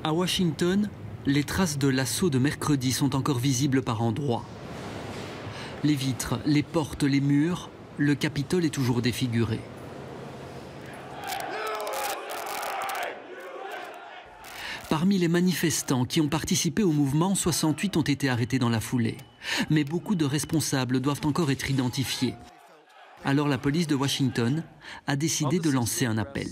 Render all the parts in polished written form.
À Washington, les traces de l'assaut de mercredi sont encore visibles par endroits. Les vitres, les portes, les murs, le Capitole est toujours défiguré. Parmi les manifestants qui ont participé au mouvement, 68 ont été arrêtés dans la foulée. Mais beaucoup de responsables doivent encore être identifiés. Alors la police de Washington a décidé de lancer un appel.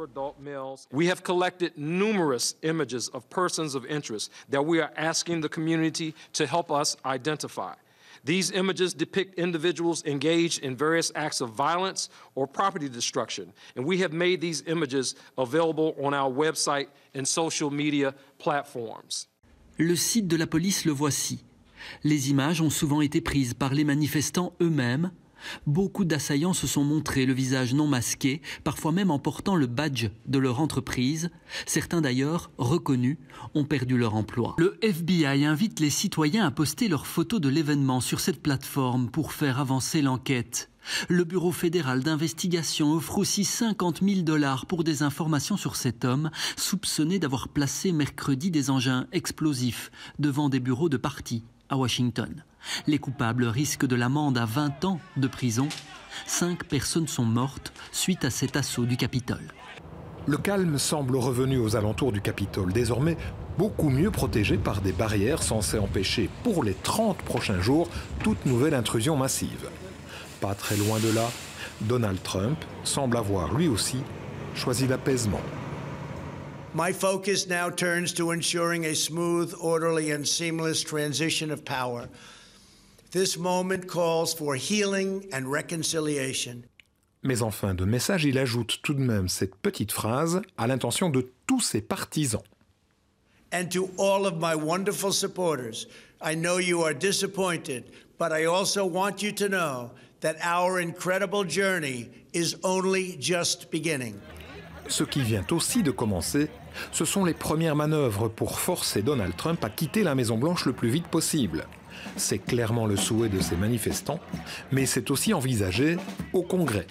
We have collected numerous images of persons of interest that we are asking the community to help us identify. These images depict individuals engaged in various acts of violence or property destruction, and we have made these images available on our website and social media platforms. Le site de la police le voici. Les images ont souvent été prises par les manifestants eux-mêmes. Beaucoup d'assaillants se sont montrés le visage non masqué, parfois même en portant le badge de leur entreprise. Certains d'ailleurs, reconnus, ont perdu leur emploi. Le FBI invite les citoyens à poster leurs photos de l'événement sur cette plateforme pour faire avancer l'enquête. Le Bureau fédéral d'investigation offre aussi 50 000 $ pour des informations sur cet homme, soupçonné d'avoir placé mercredi des engins explosifs devant des bureaux de parti à Washington. Les coupables risquent de l'amende à 20 ans de prison. 5 personnes sont mortes suite à cet assaut du Capitole. Le calme semble revenu aux alentours du Capitole, désormais beaucoup mieux protégé par des barrières censées empêcher pour les 30 prochains jours toute nouvelle intrusion massive. Pas très loin de là, Donald Trump semble avoir lui aussi choisi l'apaisement. My focus now turns to ensuring a smooth, orderly, and seamless transition of power. This moment calls for healing and reconciliation. Mais en fin de message, il ajoute tout de même cette petite phrase à l'intention de tous ses partisans. And to all of my wonderful supporters, I know you are disappointed, but I also want you to know that our incredible journey is only just beginning. Ce qui vient aussi de commencer, ce sont les premières manœuvres pour forcer Donald Trump à quitter la Maison-Blanche le plus vite possible. C'est clairement le souhait de ces manifestants, mais c'est aussi envisagé au Congrès.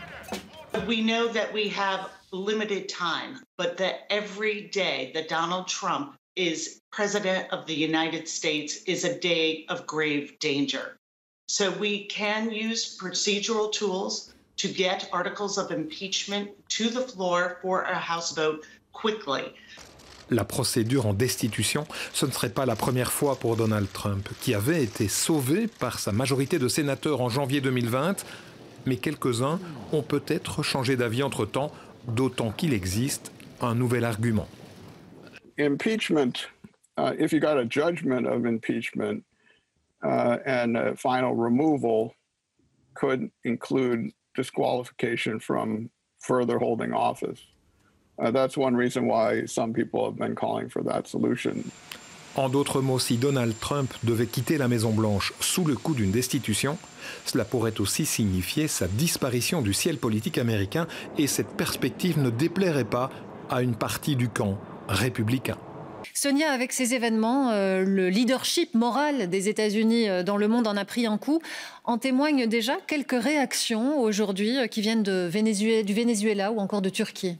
We know that we have limited time, but that every day that Donald Trump is president of the United States is a day of grave danger. So we can use procedural tools to get articles of impeachment to the floor for a House vote quickly. La procédure en destitution, ce ne serait pas la première fois pour Donald Trump, qui avait été sauvé par sa majorité de sénateurs en janvier 2020, mais quelques-uns ont peut-être changé d'avis entre-temps, d'autant qu'il existe un nouvel argument. Impeachment, if you got a judgment of impeachment and a final removal could include disqualification from further holding office. That's one reason why some people have been calling for that solution. En d'autres mots, si Donald Trump devait quitter la Maison-Blanche sous le coup d'une destitution, cela pourrait aussi signifier sa disparition du ciel politique américain et cette perspective ne déplairait pas à une partie du camp républicain. Sonia, avec ces événements, le leadership moral des États-Unis dans le monde en a pris un coup. En témoignent déjà quelques réactions aujourd'hui qui viennent du Venezuela ou encore de Turquie.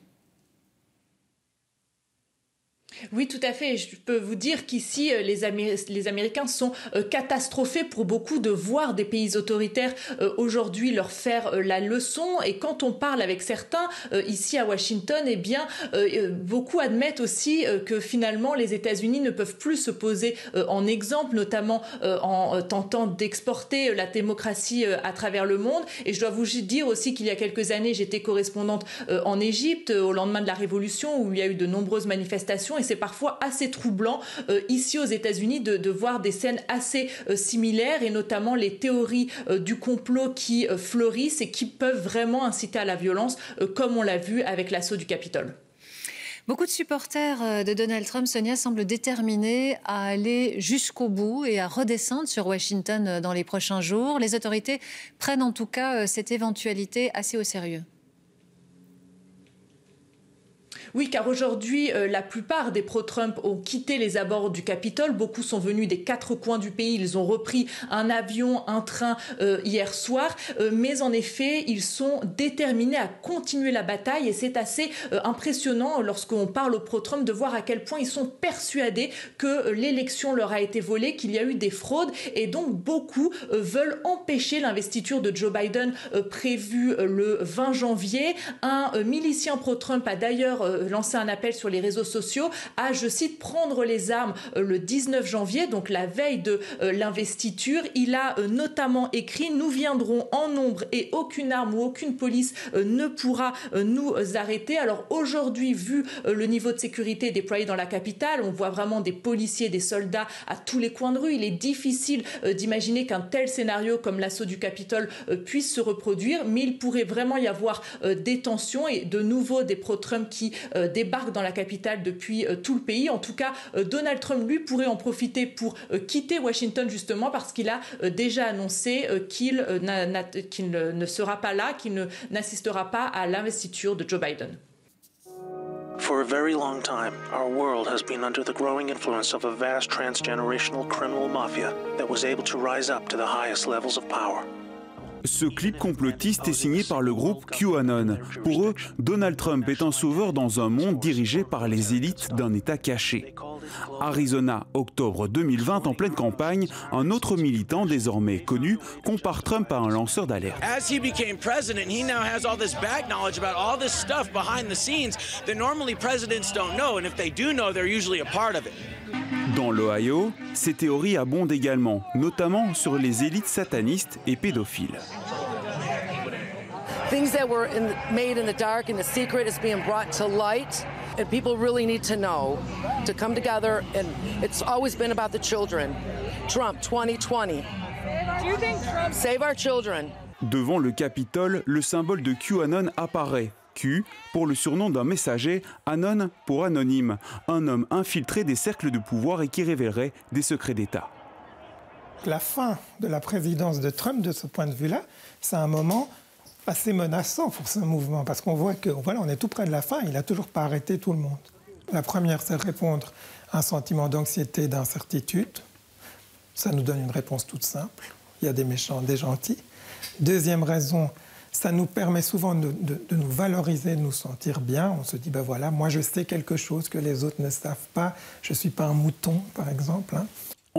Oui, tout à fait. Je peux vous dire qu'ici, les Américains sont catastrophés pour beaucoup de voir des pays autoritaires aujourd'hui leur faire la leçon. Et quand on parle avec certains ici à Washington, eh bien, beaucoup admettent aussi que finalement les États-Unis ne peuvent plus se poser en exemple, notamment en tentant d'exporter la démocratie à travers le monde. Et je dois vous dire aussi qu'il y a quelques années, j'étais correspondante en Égypte au lendemain de la Révolution où il y a eu de nombreuses manifestations. Et c'est parfois assez troublant ici aux États-Unis de voir des scènes assez similaires et notamment les théories du complot qui fleurissent et qui peuvent vraiment inciter à la violence comme on l'a vu avec l'assaut du Capitole. Beaucoup de supporters de Donald Trump, Sonia, semblent déterminés à aller jusqu'au bout et à redescendre sur Washington dans les prochains jours. Les autorités prennent en tout cas cette éventualité assez au sérieux. Oui, car aujourd'hui, la plupart des pro-Trump ont quitté les abords du Capitole. Beaucoup sont venus des 4 coins du pays. Ils ont repris un avion, un train hier soir. Mais en effet, ils sont déterminés à continuer la bataille. Et c'est assez impressionnant lorsqu'on parle aux pro-Trump de voir à quel point ils sont persuadés que l'élection leur a été volée, qu'il y a eu des fraudes. Et donc, beaucoup veulent empêcher l'investiture de Joe Biden prévue le 20 janvier. Un milicien pro-Trump a d'ailleurs lancé un appel sur les réseaux sociaux à, je cite, prendre les armes le 19 janvier, donc la veille de l'investiture. Il a notamment écrit « Nous viendrons en nombre et aucune arme ou aucune police ne pourra nous arrêter ». Alors aujourd'hui, vu le niveau de sécurité déployé dans la capitale, on voit vraiment des policiers, des soldats à tous les coins de rue. Il est difficile d'imaginer qu'un tel scénario comme l'assaut du Capitole puisse se reproduire, mais il pourrait vraiment y avoir des tensions et de nouveau des pro-Trump qui débarquent dans la capitale depuis tout le pays. En tout cas, Donald Trump, lui, pourrait en profiter pour quitter Washington justement parce qu'il a déjà annoncé qu'il ne sera pas là, qu'il n'assistera pas à l'investiture de Joe Biden. For a very long time, our world has been under the growing influence of a vast transgenerational criminal mafia that was able to rise up to the highest levels of power. Ce clip complotiste est signé par le groupe QAnon. Pour eux, Donald Trump est un sauveur dans un monde dirigé par les élites d'un État caché. Arizona, octobre 2020, en pleine campagne, un autre militant désormais connu compare Trump à un lanceur d'alerte. As he became president, he now has all this back knowledge about all this stuff behind the scenes that normally presidents don't know, and if they do know, they're usually a part of it. Dans l'Ohio, ces théories abondent également, notamment sur les élites satanistes et pédophiles. Things that were made in the dark and the secret is being brought to light, and people really need to know to come together, and it's always been about the children. Trump 2020. Save our children. Devant le Capitole, le symbole de QAnon apparaît. Q pour le surnom d'un messager, Anon pour anonyme, un homme infiltré des cercles de pouvoir et qui révélerait des secrets d'État. La fin de la présidence de Trump, de ce point de vue-là, c'est un moment assez menaçant pour ce mouvement, parce qu'on voit que voilà, on est tout près de la fin, il n'a toujours pas arrêté tout le monde. La première, c'est répondre à un sentiment d'anxiété, d'incertitude. Ça nous donne une réponse toute simple. Il y a des méchants, des gentils. Deuxième raison, ça nous permet souvent de nous valoriser, de nous sentir bien. On se dit, ben voilà, moi je sais quelque chose que les autres ne savent pas. Je ne suis pas un mouton, par exemple.